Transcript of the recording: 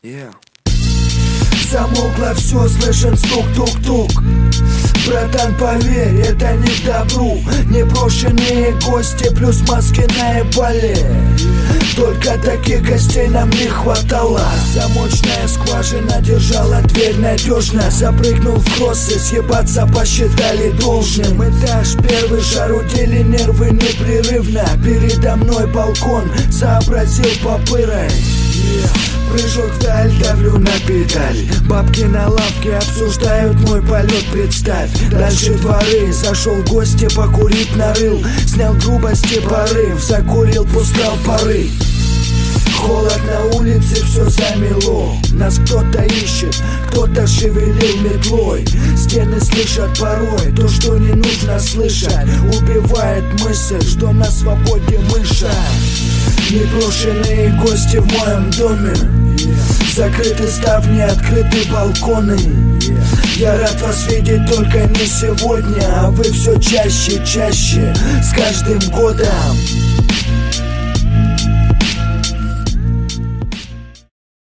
Yeah. Замолкло все, слышен стук-тук-тук. Братан, поверь, это не к добру. Непрошенные гости плюс маски наебали. Только таких гостей нам не хватало. Замочная скважина держала дверь надежно. Запрыгнул в кроссы, съебаться посчитали должным. Этаж первый, шарудели нервы непрерывно. Передо мной балкон, сообразил попырой. Прыжок вдаль, давлю на педаль. Бабки на лавке обсуждают мой полет, представь. Дальше дворы, зашел в гости, покурить нарыл. Снял грубости порыв, закурил, пускал пары. Холод на улице, все замело. Нас кто-то ищет, кто-то шевелил метлой. Стены слышат порой то, что не нужно слышать. Убивает мысль, что на свободе мыша. Непрошенные гости в моем доме. Закрыты ставни, открыты балконы. Я рад вас видеть, только не сегодня. А вы все чаще, чаще, с каждым годом.